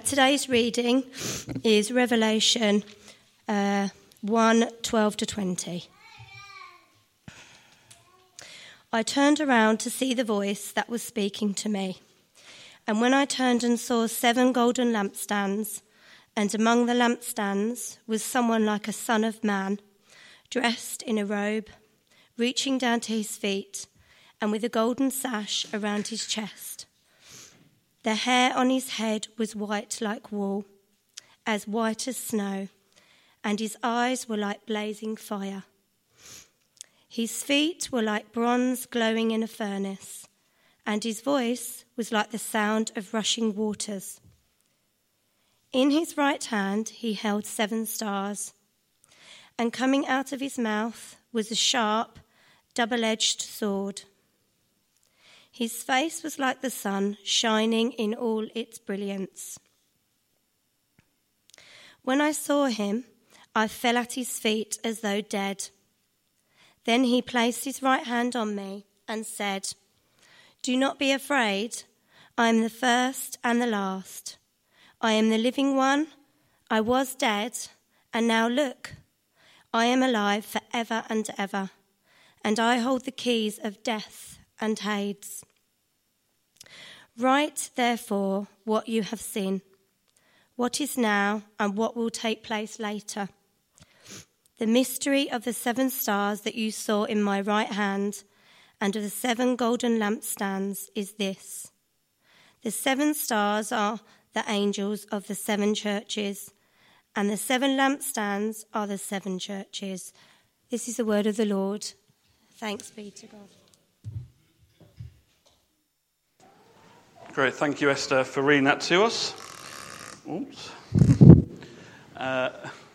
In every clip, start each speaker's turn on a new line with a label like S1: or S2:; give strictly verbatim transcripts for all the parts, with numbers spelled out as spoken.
S1: today's reading is Revelation uh, one, twelve to twenty. I turned around to see the voice that was speaking to me. And when I turned and saw seven golden lampstands, and among the lampstands was someone like a son of man, dressed in a robe, reaching down to his feet, and with a golden sash around his chest. The hair on his head was white like wool, as white as snow, and his eyes were like blazing fire. His feet were like bronze glowing in a furnace, and his voice was like the sound of rushing waters. In his right hand he held seven stars, and coming out of his mouth was a sharp, double-edged sword. His face was like the sun, shining in all its brilliance. When I saw him, I fell at his feet as though dead. Then he placed his right hand on me and said, "Do not be afraid. I am the first and the last. I am the living one. I was dead, and now look, I am alive forever and ever, and I hold the keys of death and Hades. Write, therefore, what you have seen, what is now and what will take place later. The mystery of the seven stars that you saw in my right hand and of the seven golden lampstands is this. The seven stars are the angels of the seven churches, and the seven lampstands are the seven churches." This is the word of the Lord. Thanks be to God.
S2: Great, thank you, Esther, for reading that to us. Oops. Uh,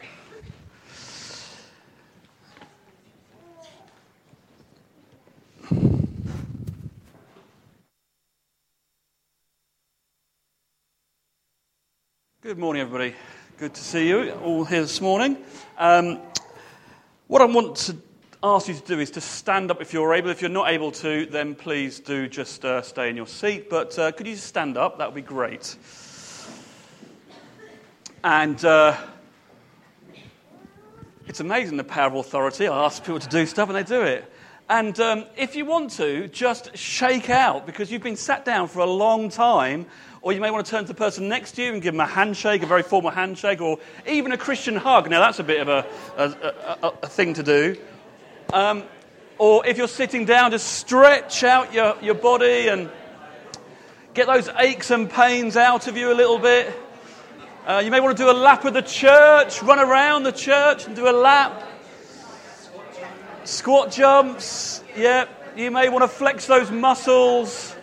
S2: Good morning, everybody. Good to see you all here this morning. Um, what I want to ask you to do is to stand up if you're able. If you're not able to, then please do just uh, stay in your seat. But uh, could you just stand up? That would be great. And uh, it's amazing the power of authority. I ask people to do stuff and they do it. And um, if you want to, just shake out because you've been sat down for a long time. Or you may want to turn to the person next to you and give them a handshake, a very formal handshake, or even a Christian hug. Now, that's a bit of a, a, a, a thing to do. Um, or if you're sitting down, just stretch out your, your body and get those aches and pains out of you a little bit. Uh, you may want to do a lap of the church, run around the church and do a lap. Squat jumps. Yeah, you may want to flex those muscles.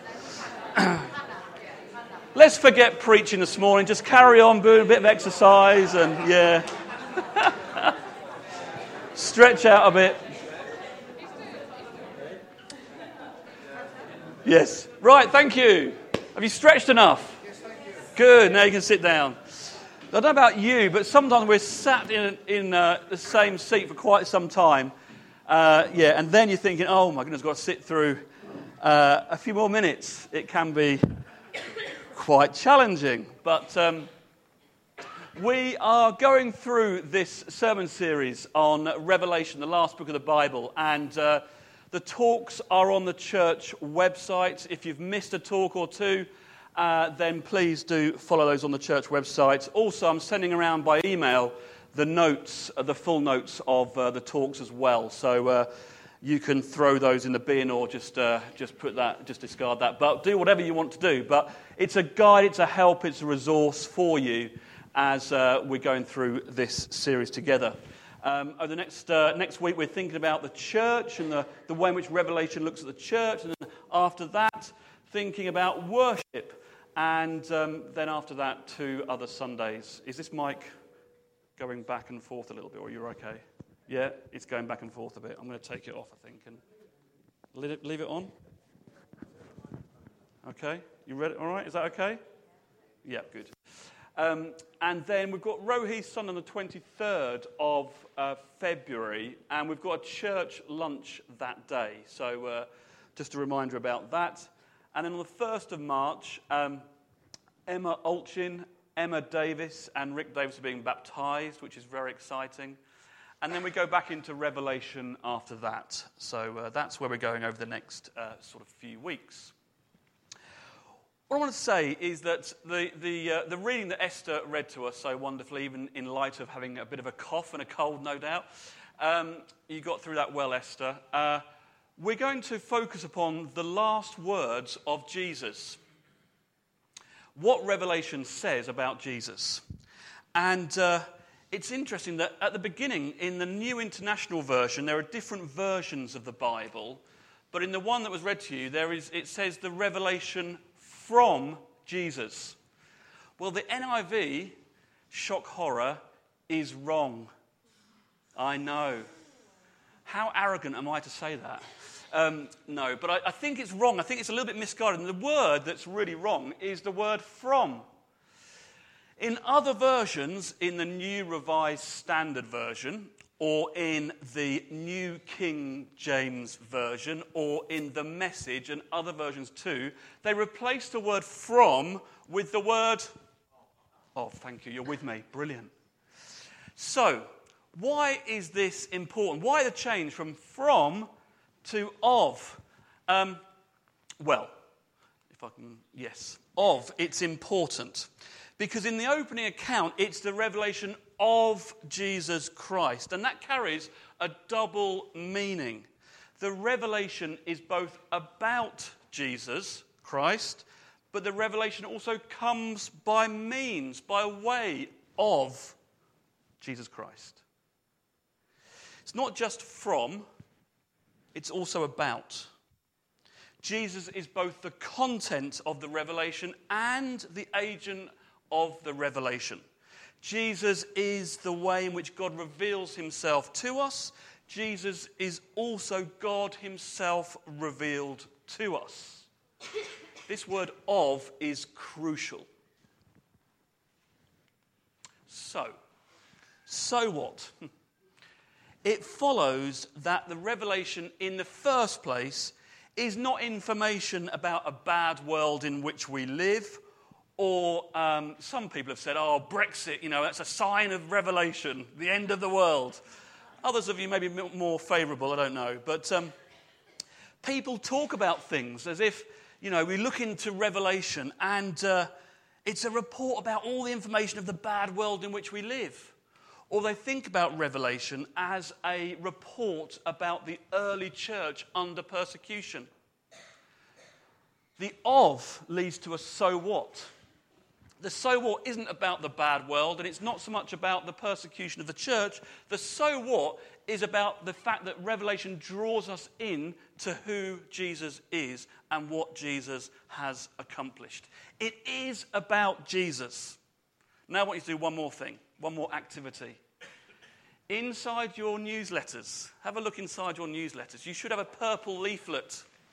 S2: Let's forget preaching this morning. Just carry on doing a bit of exercise and, yeah. Stretch out a bit. Yes. Right, thank you. Have you stretched enough? Yes, thank you. Good, now you can sit down. I don't know about you, but sometimes we're sat in, in uh, the same seat for quite some time. Uh, yeah, and then you're thinking, oh my goodness, I've got to sit through uh, a few more minutes. It can be quite challenging, but um, we are going through this sermon series on Revelation, the last book of the Bible, and uh, the talks are on the church website. If you've missed a talk or two, uh, then please do follow those on the church website. Also, I'm sending around by email the notes, uh, the full notes of uh, the talks as well, so uh, you can throw those in the bin or just uh, just put that, just discard that. But do whatever you want to do. But it's a guide, it's a help, it's a resource for you as uh, we're going through this series together. Um, over the next uh, next week, we're thinking about the church and the, the way in which Revelation looks at the church. And then after that, thinking about worship. And um, then after that, two other Sundays. Is this mic going back and forth a little bit, or you're okay? Yeah, it's going back and forth a bit. I'm going to take it off, I think, and leave it, leave it on. Okay, you ready? All right, is that okay? Yeah, good. Um, and then we've got Rohi Sunday on the twenty-third of uh, February, and we've got a church lunch that day. So uh, just a reminder about that. And then on the first of March, um, Emma Olchin, Emma Davis and Rick Davis are being baptized, which is very exciting. And then we go back into Revelation after that. So uh, that's where we're going over the next uh, sort of few weeks. What I want to say is that the the, uh, the reading that Esther read to us so wonderfully, even in light of having a bit of a cough and a cold, no doubt, um, you got through that well, Esther. Uh, we're going to focus upon the last words of Jesus. What Revelation says about Jesus. And uh, it's interesting that at the beginning, in the New International Version, there are different versions of the Bible. But in the one that was read to you, there is it says the revelation from Jesus. Well, the N I V, shock horror, is wrong. I know. How arrogant am I to say that? Um, no, but I, I think it's wrong. I think it's a little bit misguided. And the word that's really wrong is the word from. In other versions, in the New Revised Standard Version, or in the New King James Version, or in the Message and other versions too, they replace the word from with the word of. Thank you, you're with me. Brilliant. So, why is this important? Why the change from from to of? Um, well, if I can, yes, of. It's important. Because in the opening account, it's the revelation of Jesus Christ. And that carries a double meaning. The revelation is both about Jesus Christ, but the revelation also comes by means, by way of Jesus Christ. It's not just from, it's also about. Jesus is both the content of the revelation and the agent of the revelation. Jesus is the way in which God reveals himself to us. Jesus is also God himself revealed to us. This word of is crucial. So, so what? It follows that the revelation in the first place is not information about a bad world in which we live. Or um, some people have said, oh, Brexit, you know, that's a sign of revelation, the end of the world. Others of you may be more favourable, I don't know. But um, people talk about things as if, you know, we look into Revelation and uh, it's a report about all the information of the bad world in which we live. Or they think about Revelation as a report about the early church under persecution. The of leads to a so what. The so what isn't about the bad world, and it's not so much about the persecution of the church. The so what is about the fact that Revelation draws us in to who Jesus is and what Jesus has accomplished. It is about Jesus. Now I want you to do one more thing, one more activity. Inside your newsletters, have a look inside your newsletters. You should have a purple leaflet.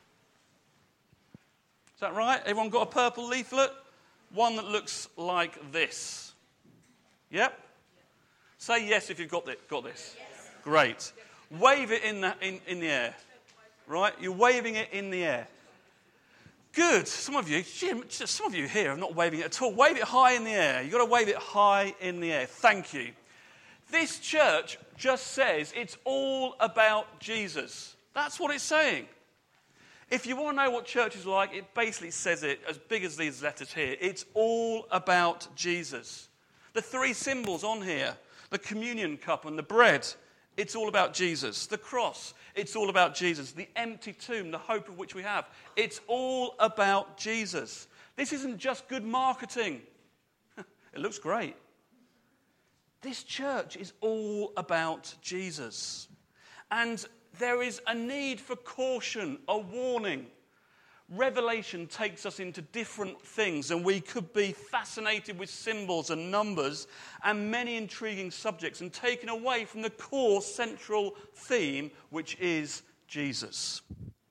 S2: Is that right? Everyone got a purple leaflet? One that looks like this. Yep? Say yes if you've got this. Got this. Yes. Great. Wave it in the, in, in the air. Right? You're waving it in the air. Good. Some of you, some of you here are not waving it at all. Wave it high in the air. You've got to wave it high in the air. Thank you. This church just says it's all about Jesus. That's what it's saying. If you want to know what church is like, it basically says it as big as these letters here. It's all about Jesus. The three symbols on here, the communion cup and the bread, it's all about Jesus. The cross, it's all about Jesus. The empty tomb, the hope of which we have, it's all about Jesus. This isn't just good marketing. It looks great. This church is all about Jesus. And there is a need for caution, a warning. Revelation takes us into different things, and we could be fascinated with symbols and numbers and many intriguing subjects and taken away from the core central theme, which is Jesus.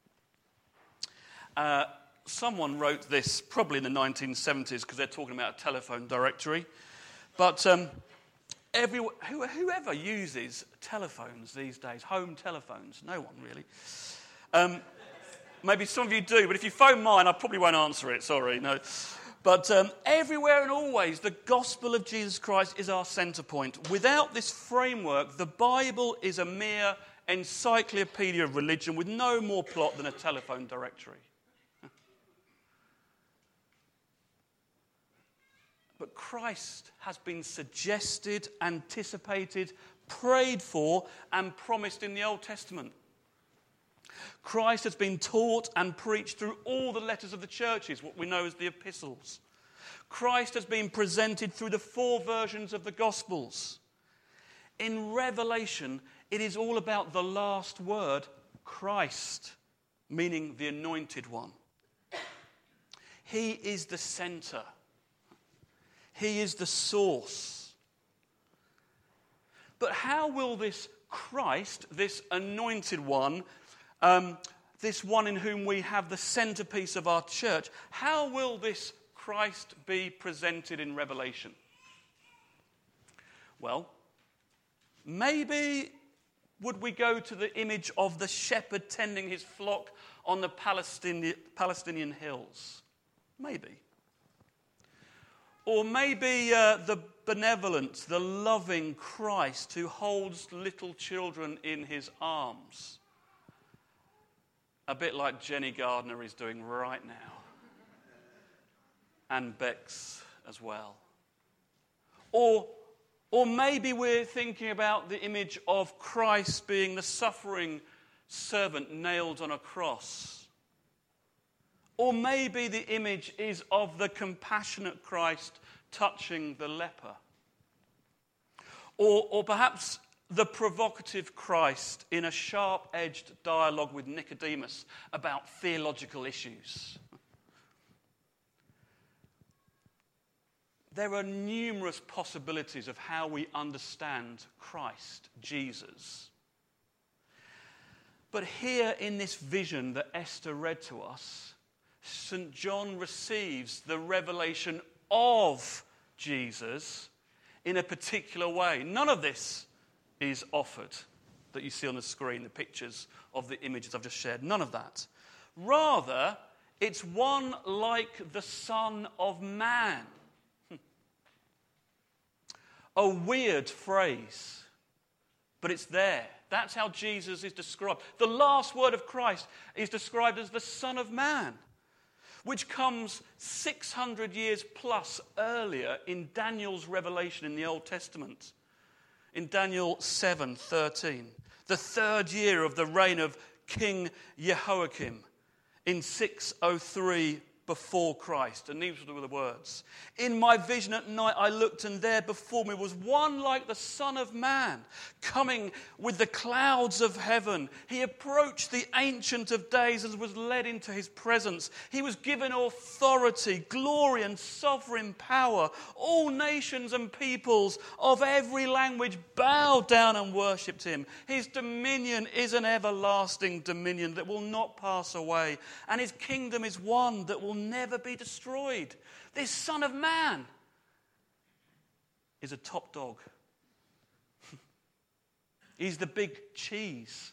S2: Uh, someone wrote this probably in the nineteen seventies because they're talking about a telephone directory. But um, every, whoever uses telephones these days, home telephones, no one really. Um, maybe some of you do, but if you phone mine, I probably won't answer it, sorry. No. But um, everywhere and always, the gospel of Jesus Christ is our centre point. Without this framework, the Bible is a mere encyclopedia of religion with no more plot than a telephone directory. But Christ has been suggested, anticipated, prayed for, and promised in the Old Testament. Christ has been taught and preached through all the letters of the churches, what we know as the epistles. Christ has been presented through the four versions of the Gospels. In Revelation, it is all about the last word, Christ, meaning the anointed one. He is the centre. He is the source. But how will this Christ, this anointed one, um, this one in whom we have the centrepiece of our church, how will this Christ be presented in Revelation? Well, maybe would we go to the image of the shepherd tending his flock on the Palestinian, Palestinian hills? Maybe. Or maybe uh, the benevolent, the loving Christ who holds little children in his arms. A bit like Jenny Gardner is doing right now. And Bex as well. Or, or maybe we're thinking about the image of Christ being the suffering servant nailed on a cross. Or maybe the image is of the compassionate Christ touching the leper. Or, or perhaps the provocative Christ in a sharp-edged dialogue with Nicodemus about theological issues. There are numerous possibilities of how we understand Christ, Jesus. But here in this vision that Esther read to us, Saint John receives the revelation of Jesus in a particular way. None of this is offered that you see on the screen, the pictures of the images I've just shared. None of that. Rather, it's one like the Son of Man. A weird phrase, but it's there. That's how Jesus is described. The last word of Christ is described as the Son of Man, which comes six hundred years plus earlier in Daniel's revelation in the Old Testament. In Daniel seven thirteen, the third year of the reign of King Jehoiakim in six oh three before Christ. And these were the words. In my vision at night I looked, and there before me was one like the Son of Man, coming with the clouds of heaven. He approached the Ancient of Days and was led into his presence. He was given authority, glory, and sovereign power. All nations and peoples of every language bowed down and worshipped him. His dominion is an everlasting dominion that will not pass away, and his kingdom is one that will never be destroyed. This Son of Man is a top dog. He's the big cheese.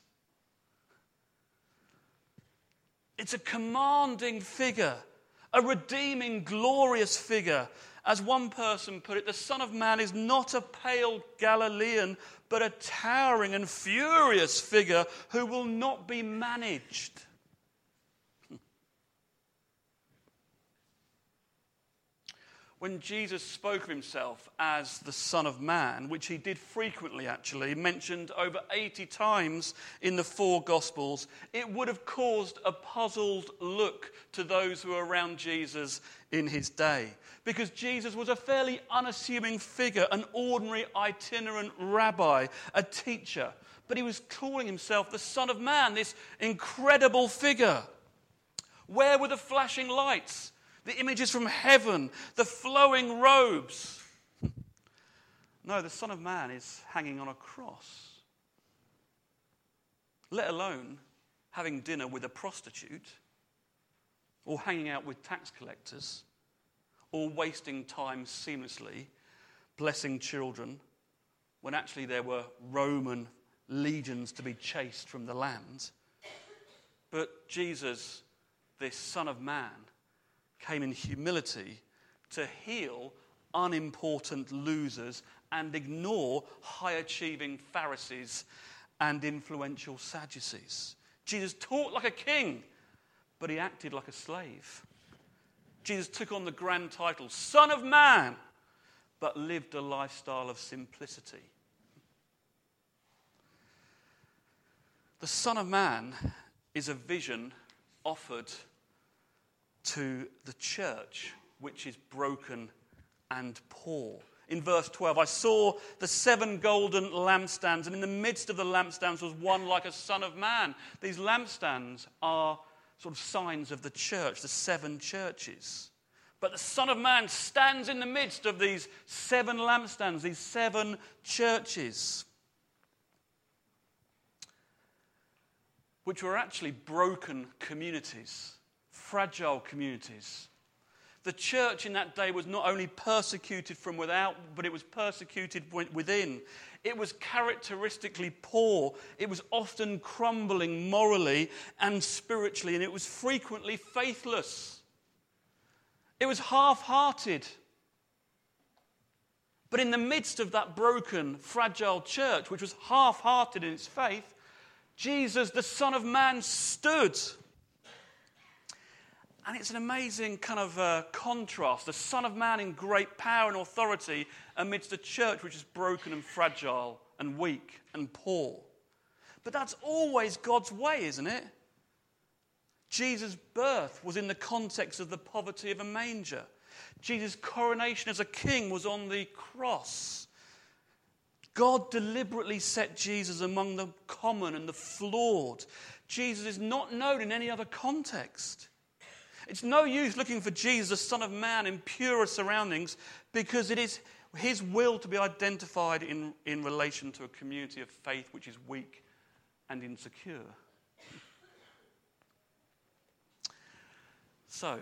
S2: It's a commanding figure, a redeeming, glorious figure. As one person put it, the Son of Man is not a pale Galilean, but a towering and furious figure who will not be managed. When Jesus spoke of himself as the Son of Man, which he did frequently actually, mentioned over eighty times in the four Gospels, it would have caused a puzzled look to those who were around Jesus in his day. Because Jesus was a fairly unassuming figure, an ordinary itinerant rabbi, a teacher. But he was calling himself the Son of Man, this incredible figure. Where were the flashing lights? The images from heaven, the flowing robes. No, the Son of Man is hanging on a cross. Let alone having dinner with a prostitute, or hanging out with tax collectors, or wasting time seamlessly blessing children, when actually there were Roman legions to be chased from the land. But Jesus, this Son of Man, came in humility to heal unimportant losers and ignore high-achieving Pharisees and influential Sadducees. Jesus talked like a king, but he acted like a slave. Jesus took on the grand title, Son of Man, but lived a lifestyle of simplicity. The Son of Man is a vision offered to the church, which is broken and poor. In verse twelve, I saw the seven golden lampstands, and in the midst of the lampstands was one like a son of man. These lampstands are sort of signs of the church, the seven churches. But the Son of Man stands in the midst of these seven lampstands, these seven churches, which were actually broken communities, fragile communities. The church in that day was not only persecuted from without, but it was persecuted within. It was characteristically poor. It was often crumbling morally and spiritually, and it was frequently faithless. It was half-hearted. But in the midst of that broken, fragile church, which was half-hearted in its faith, Jesus, the Son of Man, stood. And it's an amazing kind of uh, contrast. The Son of Man in great power and authority amidst a church which is broken and fragile and weak and poor. But that's always God's way, isn't it? Jesus' birth was in the context of the poverty of a manger. Jesus' coronation as a king was on the cross. God deliberately set Jesus among the common and the flawed. Jesus is not known in any other context. It's no use looking for Jesus, the Son of Man, in purer surroundings, because it is his will to be identified in, in relation to a community of faith which is weak and insecure. So,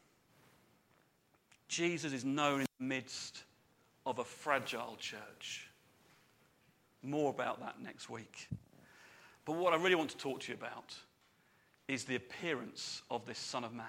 S2: Jesus is known in the midst of a fragile church. More about that next week. But what I really want to talk to you about is the appearance of this Son of Man.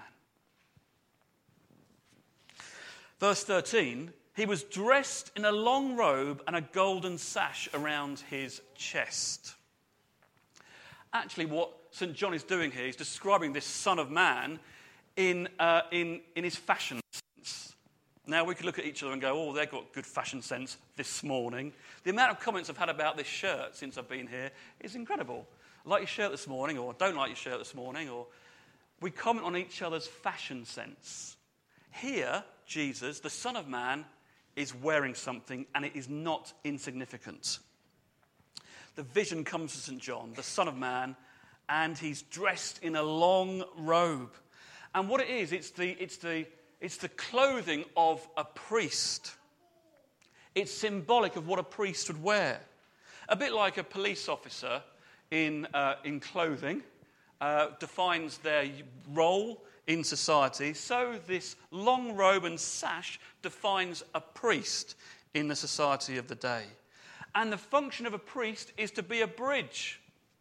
S2: Verse thirteen, he was dressed in a long robe and a golden sash around his chest. Actually, what Saint John is doing here is describing this Son of Man in, uh, in, in his fashion sense. Now, we could look at each other and go, oh, they've got good fashion sense this morning. The amount of comments I've had about this shirt since I've been here is incredible. Like your shirt this morning, or don't like your shirt this morning, or we comment on each other's fashion sense. Here, Jesus, the Son of Man, is wearing something, and it is not insignificant. The vision comes to Saint John, the Son of Man, and he's dressed in a long robe. And what it is, it's the, it's the, it's the clothing of a priest. It's symbolic of what a priest would wear. A bit like a police officer in, uh, in clothing uh, defines their role in society, so this long robe and sash defines a priest in the society of the day. And the function of a priest is to be a bridge.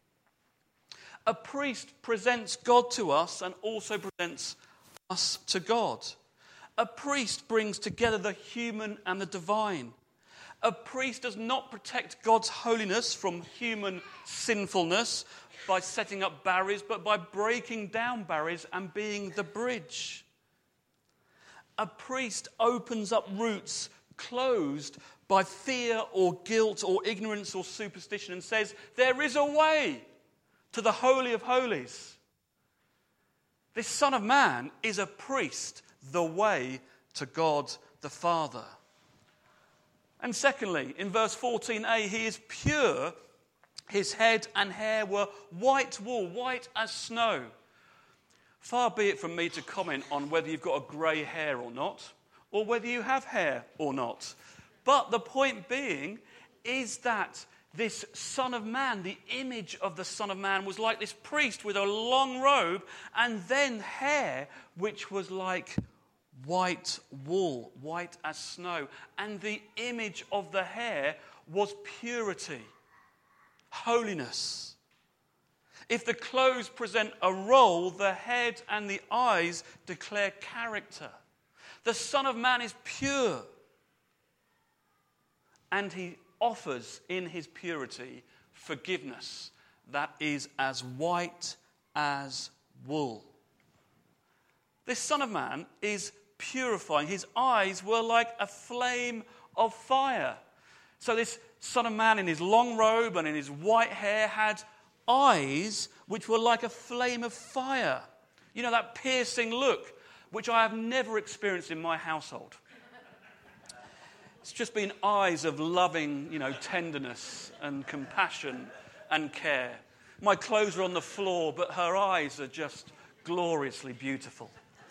S2: A priest presents God to us and also presents us to God. A priest brings together the human and the divine. A priest does not protect God's holiness from human sinfulness by setting up barriers, but by breaking down barriers and being the bridge. A priest opens up routes closed by fear or guilt or ignorance or superstition and says, there is a way to the Holy of Holies. This Son of Man is a priest, the way to God the Father. And secondly, in verse fourteen a, he is pure. His head and hair were white wool, white as snow. Far be it from me to comment on whether you've got a grey hair or not, or whether you have hair or not. But the point being is that this Son of Man, the image of the Son of Man, was like this priest with a long robe and then hair which was like white wool, white as snow. And the image of the hair was purity, holiness. If the clothes present a role, the head and the eyes declare character. The Son of Man is pure. And he offers in his purity forgiveness that is as white as wool. This Son of Man is purifying. His eyes were like a flame of fire. So this Son of Man in his long robe and in his white hair had eyes which were like a flame of fire. You know, that piercing look, which I have never experienced in my household. It's just been eyes of loving, you know, tenderness and compassion and care. My clothes are on the floor, but her eyes are just gloriously beautiful.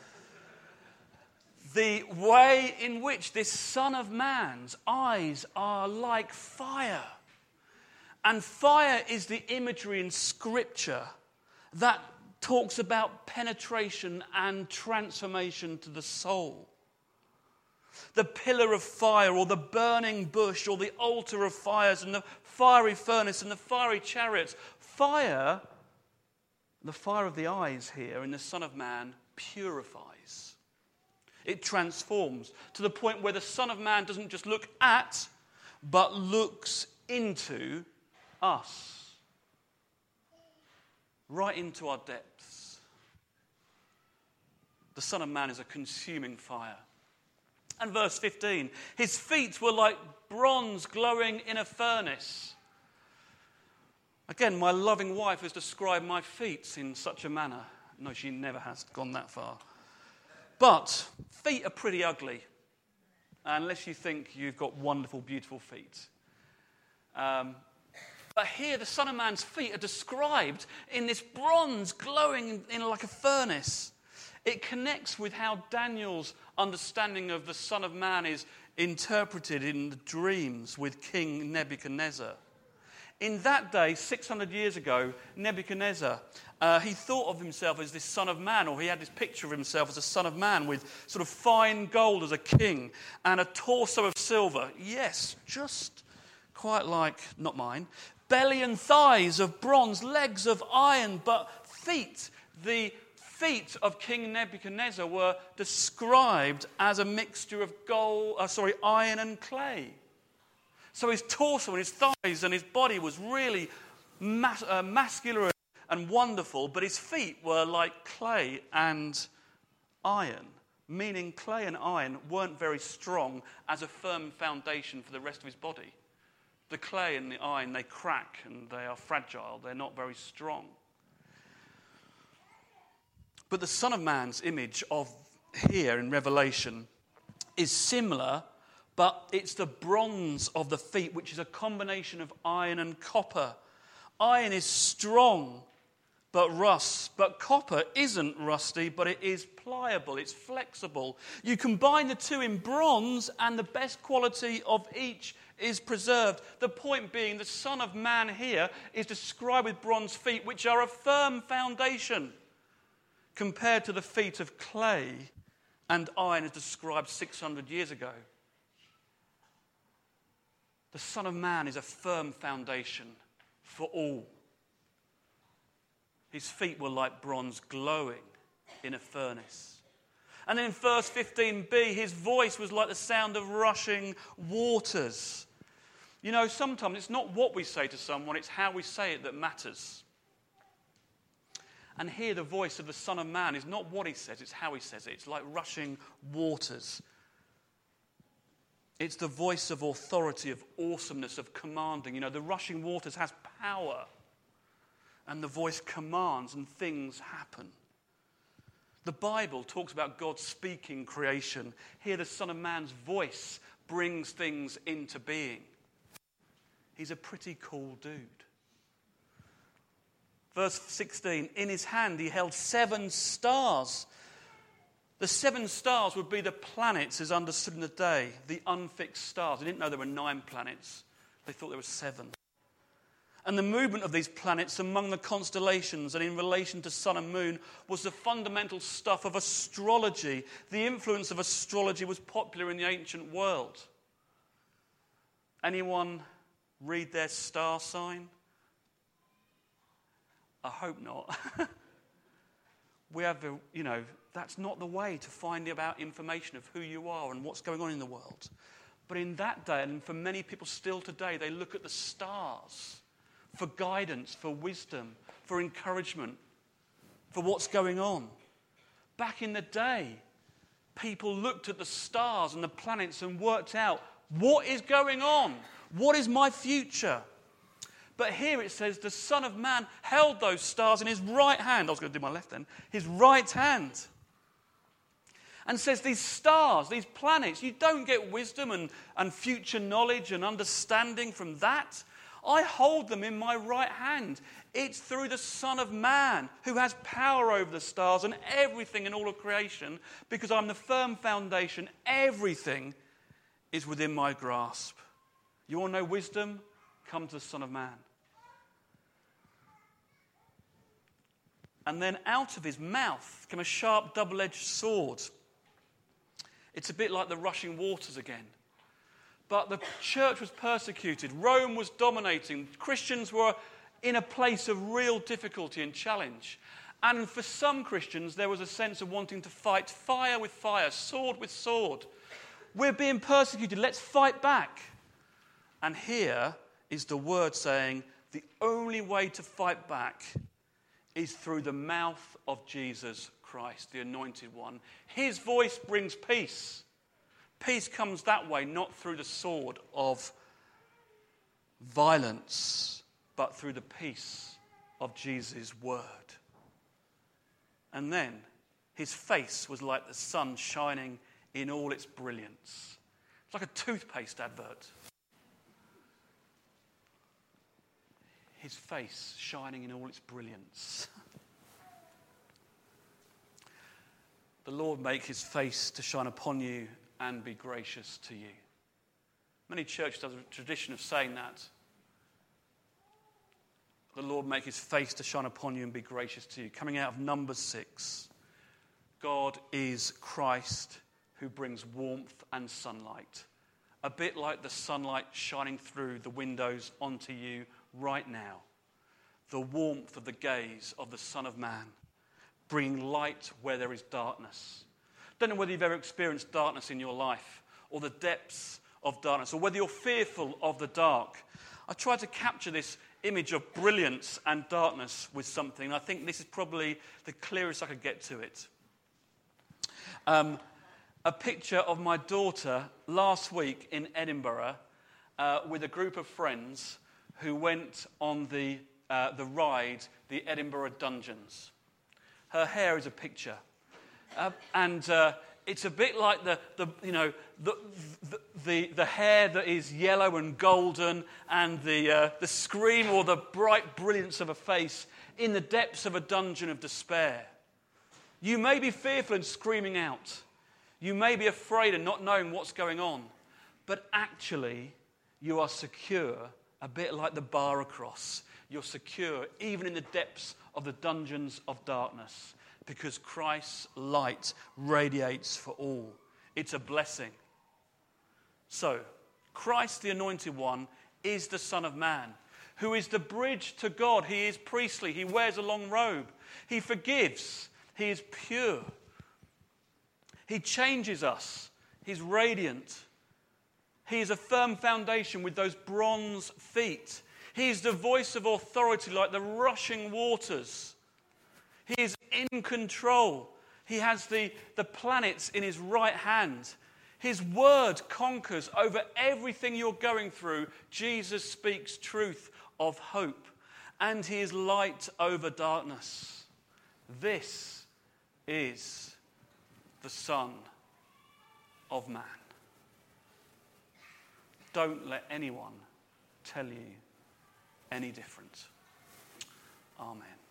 S2: The way in which this Son of Man's eyes are like fire. And fire is the imagery in Scripture that talks about penetration and transformation to the soul. The pillar of fire or the burning bush or the altar of fires and the fiery furnace and the fiery chariots. Fire, the fire of the eyes here in the Son of Man, purifies. It transforms to the point where the Son of Man doesn't just look at, but looks into us. Right into our depths. The Son of Man is a consuming fire. And verse fifteen, his feet were like bronze glowing in a furnace. Again, my loving wife has described my feet in such a manner. No, she never has gone that far. But feet are pretty ugly, unless you think you've got wonderful, beautiful feet. Um, but here, the Son of Man's feet are described in this bronze glowing in, in like a furnace. It connects with how Daniel's understanding of the Son of Man is interpreted in the dreams with King Nebuchadnezzar. In that day, six hundred years ago, Nebuchadnezzar, uh, he thought of himself as this Son of Man, or he had this picture of himself as a Son of Man with sort of fine gold as a king and a torso of silver. Yes, just quite like, not mine, belly and thighs of bronze, legs of iron, but feet, the feet of King Nebuchadnezzar were described as a mixture of gold, uh, sorry, iron and clay. So his torso and his thighs and his body was really mas- uh, muscular and wonderful, but his feet were like clay and iron, meaning clay and iron weren't very strong as a firm foundation for the rest of his body. The clay and the iron, they crack and they are fragile. They're not very strong. But the Son of Man's image of here in Revelation is similar, but it's the bronze of the feet, which is a combination of iron and copper. Iron is strong, but rusts. But copper isn't rusty, but it is pliable. It's flexible. You combine the two in bronze, and the best quality of each is preserved. The point being, the Son of Man here is described with bronze feet, which are a firm foundation, compared to the feet of clay and iron as described six hundred years ago. The Son of Man is a firm foundation for all. His feet were like bronze glowing in a furnace. And then in verse fifteen b, his voice was like the sound of rushing waters. You know, sometimes it's not what we say to someone, it's how we say it that matters. And here the voice of the Son of Man is not what he says, it's how he says it. It's like rushing waters. It's the voice of authority, of awesomeness, of commanding. You know, the rushing waters has power. And the voice commands and things happen. The Bible talks about God speaking creation. Here the Son of Man's voice brings things into being. He's a pretty cool dude. Verse sixteen, in his hand he held seven stars. The seven stars would be the planets as understood in the day, the unfixed stars. They didn't know there were nine planets. They thought there were seven. And the movement of these planets among the constellations and in relation to sun and moon was the fundamental stuff of astrology. The influence of astrology was popular in the ancient world. Anyone read their star sign? I hope not. we have, the, you know, that's not the way to find out information of who you are and what's going on in the world. But in that day, and for many people still today, they look at the stars for guidance, for wisdom, for encouragement, for what's going on. Back in the day, people looked at the stars and the planets and worked out, what is going on? What is my future? But here it says the Son of Man held those stars in his right hand. I was going to do my left hand. His right hand. And says these stars, these planets, you don't get wisdom and, and future knowledge and understanding from that. I hold them in my right hand. It's through the Son of Man who has power over the stars and everything in all of creation, because I'm the firm foundation. Everything is within my grasp. You want to know wisdom? Come to the Son of Man. And then out of his mouth came a sharp double-edged sword. It's a bit like the rushing waters again. But the church was persecuted. Rome was dominating. Christians were in a place of real difficulty and challenge. And for some Christians, there was a sense of wanting to fight fire with fire, sword with sword. We're being persecuted. Let's fight back. And here is the word saying the only way to fight back is through the mouth of Jesus Christ, the Anointed One. His voice brings peace. Peace comes that way, not through the sword of violence, but through the peace of Jesus' word. And then his face was like the sun shining in all its brilliance. It's like a toothpaste advert. His face shining in all its brilliance. The Lord make his face to shine upon you and be gracious to you. Many churches have a tradition of saying that. The Lord make his face to shine upon you and be gracious to you. Coming out of Numbers six. God is Christ who brings warmth and sunlight. A bit like the sunlight shining through the windows onto you right now. The warmth of the gaze of the Son of Man, bringing light where there is darkness. Don't know whether you've ever experienced darkness in your life, or the depths of darkness, or whether you're fearful of the dark. I tried to capture this image of brilliance and darkness with something, and I think this is probably the clearest I could get to it. Um, a picture of my daughter last week in Edinburgh uh, with a group of friends who went on the uh, the ride, the Edinburgh Dungeons. Her hair is a picture, uh, and uh, it's a bit like the the you know the, the the the hair that is yellow and golden, and the uh, the scream or the bright brilliance of a face in the depths of a dungeon of despair. You may be fearful and screaming out. You may be afraid and not knowing what's going on, but actually you are secure, a bit like the bar across. You're secure even in the depths of the dungeons of darkness, because Christ's light radiates for all. It's a blessing. So, Christ the Anointed One is the Son of Man, who is the bridge to God. He is priestly. He wears a long robe. He forgives. He is pure. He changes us. He's radiant. He is a firm foundation with those bronze feet. He is the voice of authority like the rushing waters. He is in control. He has the, the planets in his right hand. His word conquers over everything you're going through. Jesus speaks truth of hope, and he is light over darkness. This is the Son of Man. Don't let anyone tell you any different. Amen.